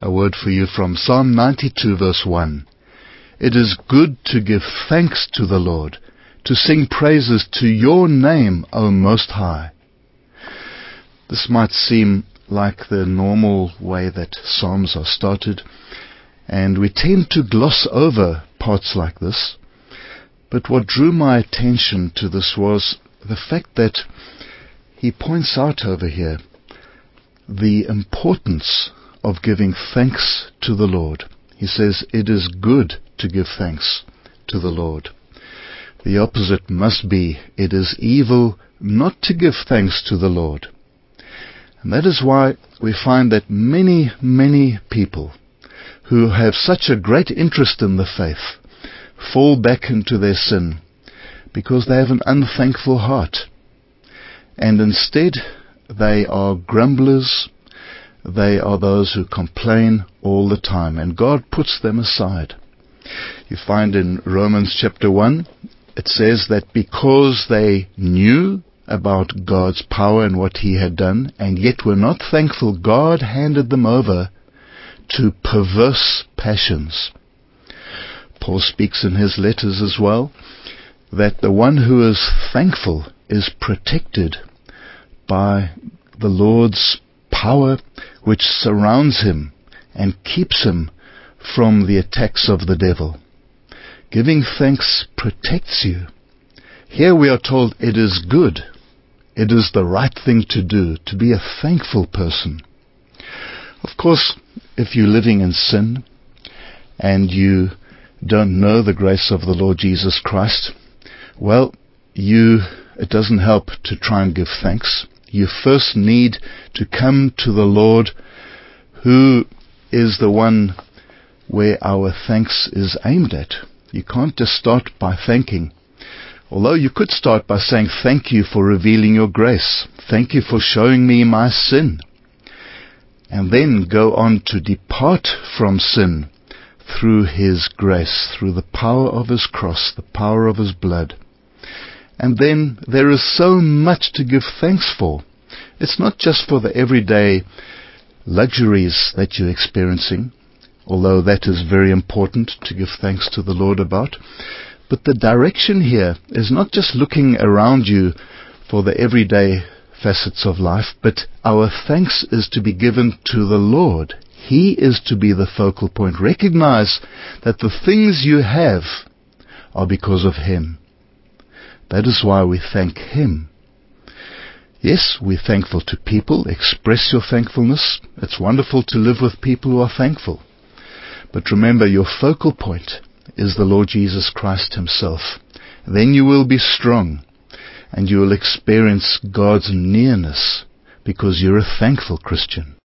A word for you from Psalm 92 verse 1. It is good to give thanks to the Lord, to sing praises to your name, O Most High. This might seem like the normal way that Psalms are started, and we tend to gloss over parts like this. But what drew my attention to this was the fact that he points out over here the importance of giving thanks to the Lord. He says it is good to give thanks to the Lord. The opposite must be, it is evil not to give thanks to the Lord. And that is why we find that many, many people who have such a great interest in the faith fall back into their sin because they have an unthankful heart. And instead, they are grumblers. They are those who complain all the time, and God puts them aside. You find in Romans chapter 1, it says that because they knew about God's power and what He had done, and yet were not thankful, God handed them over to perverse passions. Paul speaks in his letters as well that the one who is thankful is protected by the Lord's power, which surrounds him and keeps him from the attacks of the devil. Giving thanks protects you. Here we are told it is good. It is the right thing to do, to be a thankful person. Of course, if you're living in sin and you don't know the grace of the Lord Jesus Christ, well, it doesn't help to try and give thanks. You first need to come to the Lord, who is the one where our thanks is aimed at. You can't just start by thanking. Although you could start by saying, thank you for revealing your grace. Thank you for showing me my sin. And then go on to depart from sin through His grace, through the power of His cross, the power of His blood. And then there is so much to give thanks for. It's not just for the everyday luxuries that you're experiencing, although that is very important to give thanks to the Lord about. But the direction here is not just looking around you for the everyday facets of life, but our thanks is to be given to the Lord. He is to be the focal point. Recognize that the things you have are because of Him. That is why we thank Him. Yes, we're thankful to people. Express your thankfulness. It's wonderful to live with people who are thankful. But remember, your focal point is the Lord Jesus Christ Himself. Then you will be strong, and you will experience God's nearness because you're a thankful Christian.